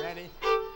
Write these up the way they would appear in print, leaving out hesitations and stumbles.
Randy.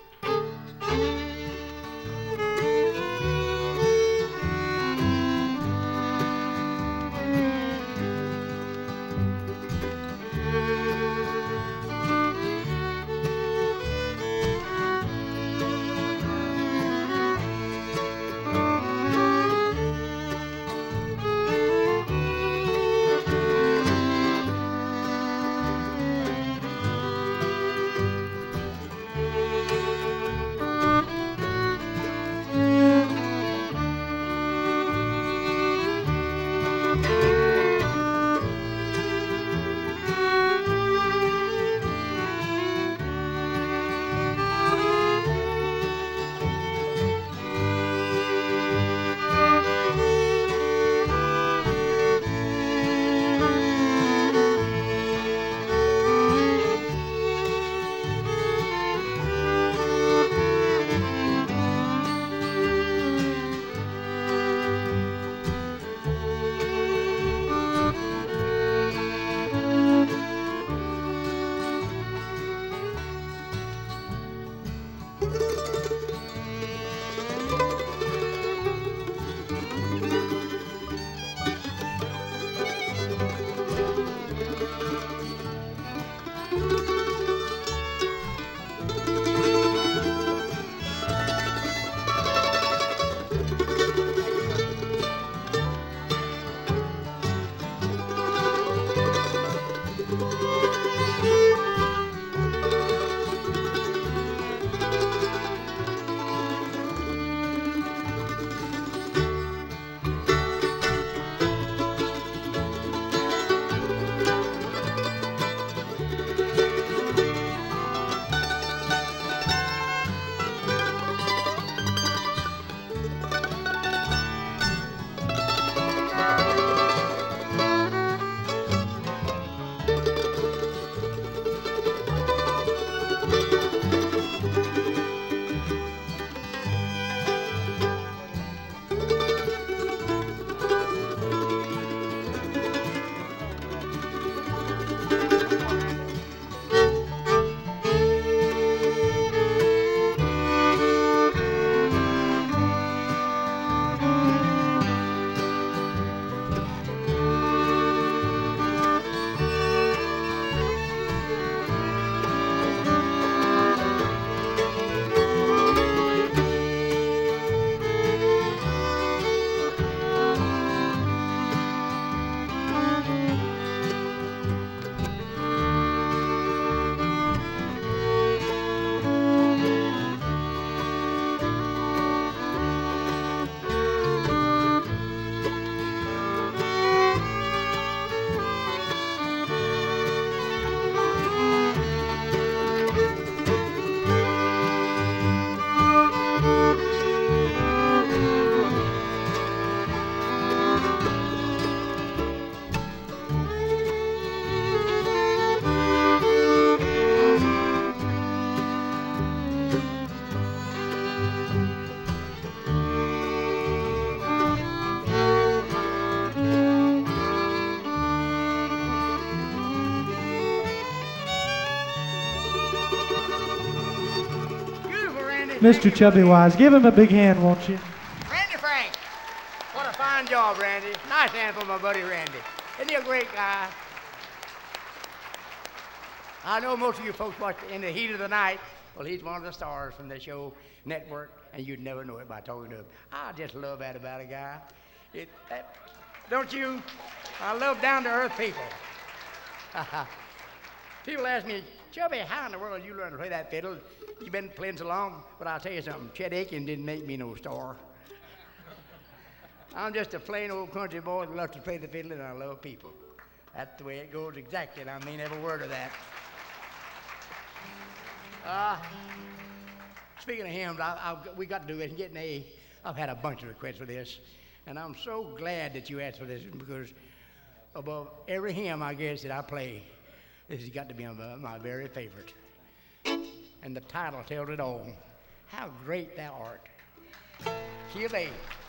Mr. Chubby Wise, give him a big hand, won't you? Randy Frank. What a fine job, Randy. Nice hand for my buddy Randy. Isn't he a great guy? I know most of you folks watch In the Heat of the Night. Well, he's one of the stars from the show network, and you'd never know it by talking to him. I just love that about a guy. Don't you? I love down-to-earth people. People ask me, Chubby, how in the world did you learn to play that fiddle? You've been playing so long, but I'll tell you something. Chet Aiken didn't make me no star. I'm just a plain old country boy that loves to play the fiddle, and I love people. That's the way it goes exactly, and I mean every word of that. Speaking of hymns, we got to do it and get an A. I've had a bunch of requests for this, and I'm so glad that you asked for this because above every hymn, I guess, that I play, this has got to be my very favorite. And the title tells it all. How great thou art. Key of A.